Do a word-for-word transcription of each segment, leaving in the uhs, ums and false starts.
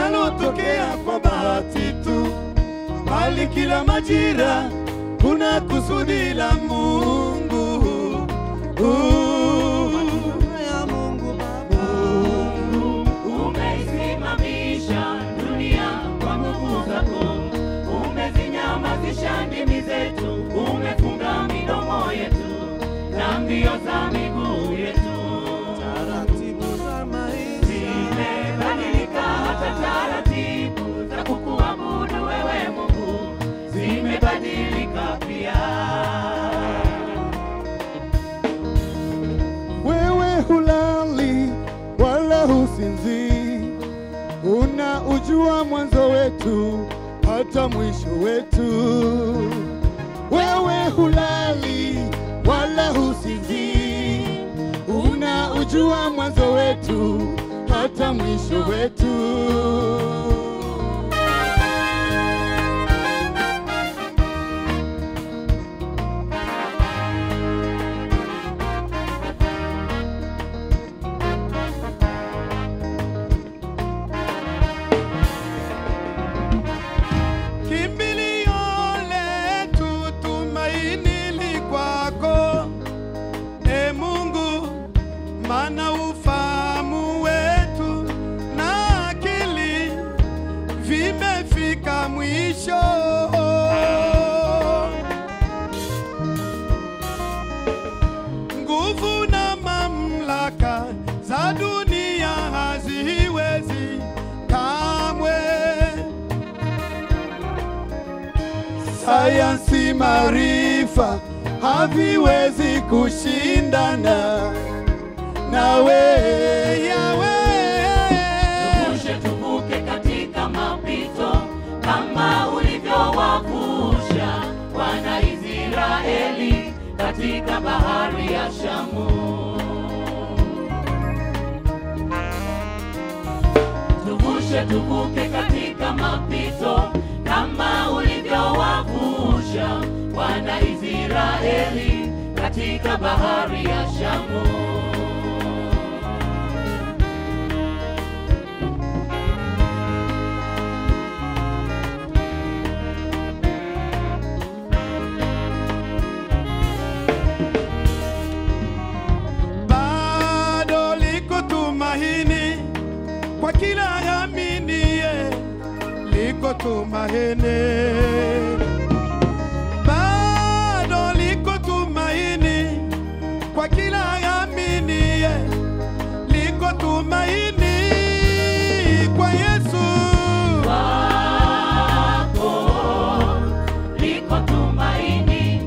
linalotokea kwa bahati tu, bali kila majira kuna kusudi la Mungu. ya Mungu Baba, umeisimamisha dunia kwa nguvu zako, umezinyamazisha ndimi zetu, umefunga midomo yetu na mbio za miguu yetu. taratibu za maisha Zimebadilika, hata taratibu za kukuabudu wewe Mungu zimebadilika pia. Wewe hulali wala husinzi, unaujua mwanzo wetu hata mwisho wetu. Wewe hulali wala husinzi, unaujua mwanzo wetu hata mwisho wetu. Mana ufahamu wetu na akili vimefika mwisho. Nguvu na mamlaka za dunia haziwezi kamwe. Sayansi, maarifa haviwezi kushindana nawe Yawe. Tuvushe tuvuke katika mapito kama ulivyowavusha wana Israeli katika bahari ya Shamu. Tuvushe tuvuke katika mapito kama ulivyowavusha wana Israeli katika bahari ya Shamu. Kwa kila aminiye liko tumaini, bado liko tumaini. Kwa kila aminiye liko tumaini, kwa Yesu wako liko tumaini,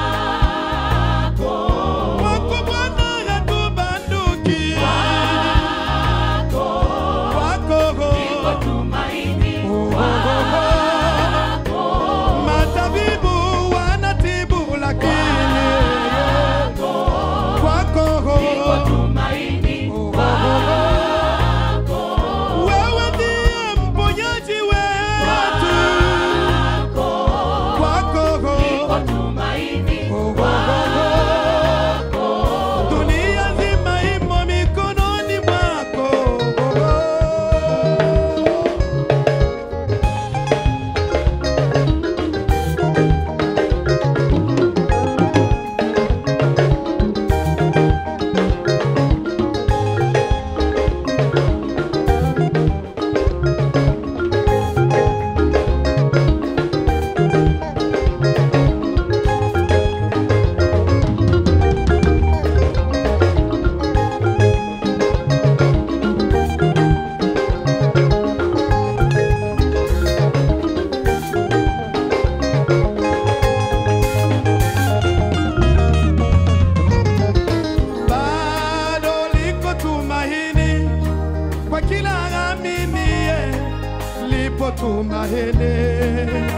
wako wako Bwana hatubanduki, matabibu wanatibu lakini kwako tumaini, wewe ndiye mponyaji wetu, kwako tumaini, dunia nzima imo mikononi mwako. Kwa kila aminiye lipo tumaini.